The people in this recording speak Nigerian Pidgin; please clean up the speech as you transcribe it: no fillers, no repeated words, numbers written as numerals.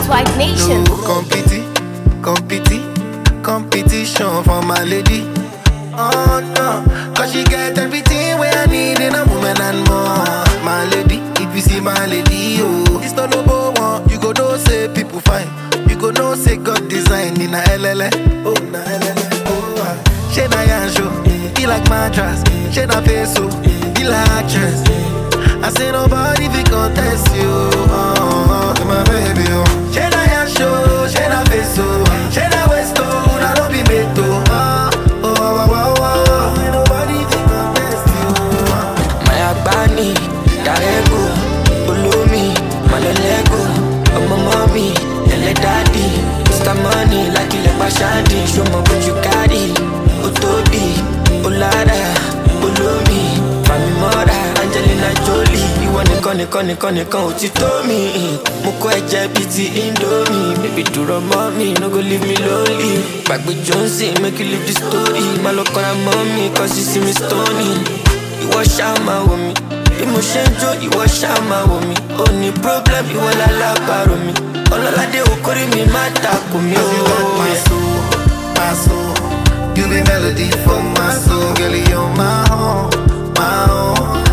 Worldwide Nation. No competition for my lady. Oh no, cause she get everything where I need in a woman and more. My lady, if you see my lady, oh, it's not number one. You go know say people fine. You go know say God design in a LLA. Oh, na LLA. Oh, she na yansho, be like mattress. She na peso, be like actress. I say nobody fi contest you. Oh, my baby, oh. She na yansho, she na peso, she na westo, na no be meto. Nobody fi contest you. My abani, darego, ulumi, malolego, my mommy, and daddy. Mr. Money, like you like Bashandi. Show me what you carry. Otobi, Olada, Ulumi, Mami Mora, Angelina Jolie. You want to òtítọ́ mi. Mo kọ́ ẹ̀jẹ̀ bíi ti Indomie. Baby dúró mọ́ mi, no go leave me lonely. Gbàgbé Johnson, make you leave the story. Má lọ kọ́ra mọ́ mi, cause you see me stony. Ìwọ ṣáà máa wò mí. Bí mo ṣe ń jó, ìwọ ṣáà máa wò mí. Ó ní problem, ìwọ lálábàárò mi. Ọlọ́ládé okòrí mi má takò mí o. You got my soul, my soul. You be melody for my soul, girl. You're my own, my own.